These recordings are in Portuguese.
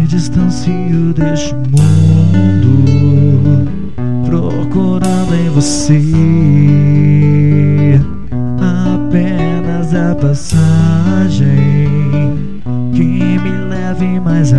distancio deste mundo, procurando em você apenas a passagem que me leve mais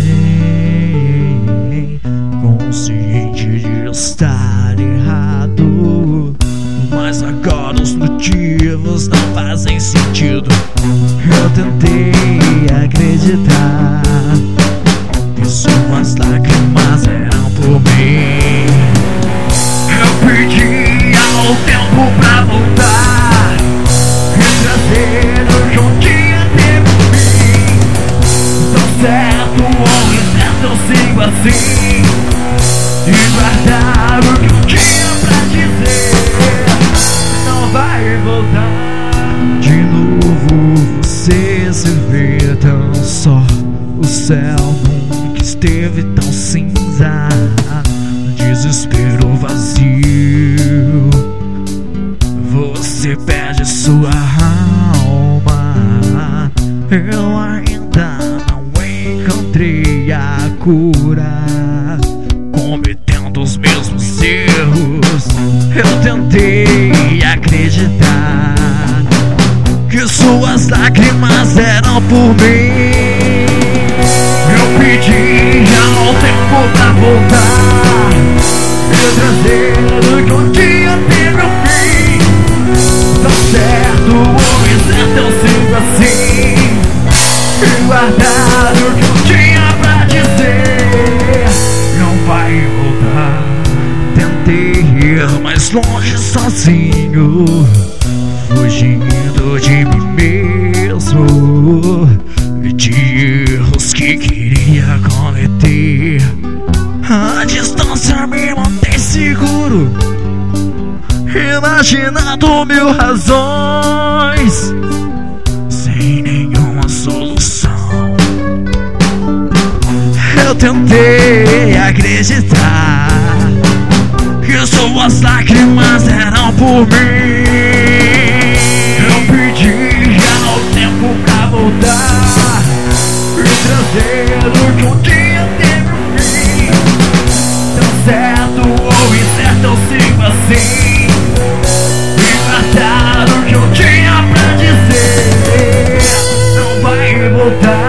além, consciente de estar errado, mas agora os motivos não fazem sentido. Eu tentei acreditar que suas lágrimas eram por mim. Eu pedi ao tempo pra voltar e trazer o que um dia teve fim. Tão certo ou incerto eu sigo assim, e guardar o que um dia pra dizer não vai voltar. De novo você se vê tão só, o céu nunca esteve tão cinza, desespero vazio. Você perde sua alma, eu ainda não encontrei a cura, cometendo os mesmos erros. Eu tentei acreditar que suas lágrimas eram por mim. Eu pedi ao tempo pra voltar e trazer o que um dia teve um fim. Tão certo ou incerto eu sigo assim, e guardar o que um dia pra dizer não vai voltar. Tentei ir mais longe sozinho, fugindo de mim mesmo e de erros que queria cometer. A distância me mantém seguro, imaginando mil razões, sem nenhuma solução. Eu tentei acreditar que suas lágrimas eram por mim. Eu pedi ao tempo pra voltar e trazer o que um dia teve um fim. Tão certo ou incerto eu sigo assim, e guardar o que eu tinha pra dizer não vai voltar.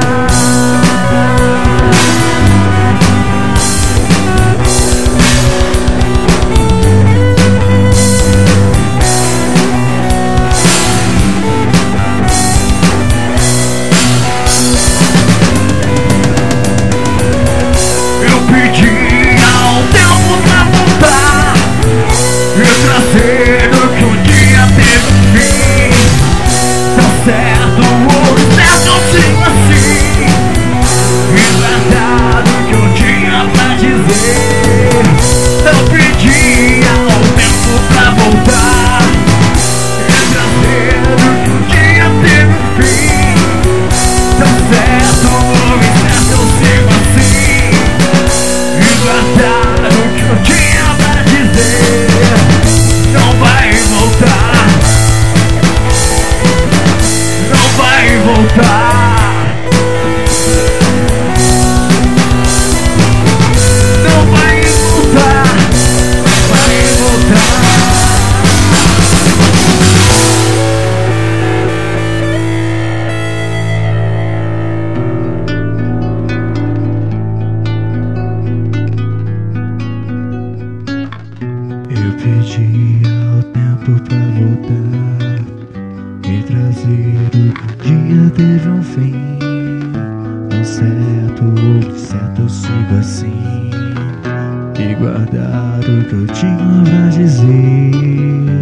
Certo ou certo eu sigo assim, e guardar o que eu tinha pra dizer. Eu pedi ao tempo pra voltar e trazer o que um dia teve um fim. Tão certo ou incerto eu sigo assim, e guardar o que eu tinha pra dizer não vai voltar. Vai voltar, não vai voltar, vai voltar. Eu pedi ao tempo pra voltar e trazer o que um dia teve um fim. Tão certo ou certo eu sigo assim, e guardar o que eu tinha pra dizer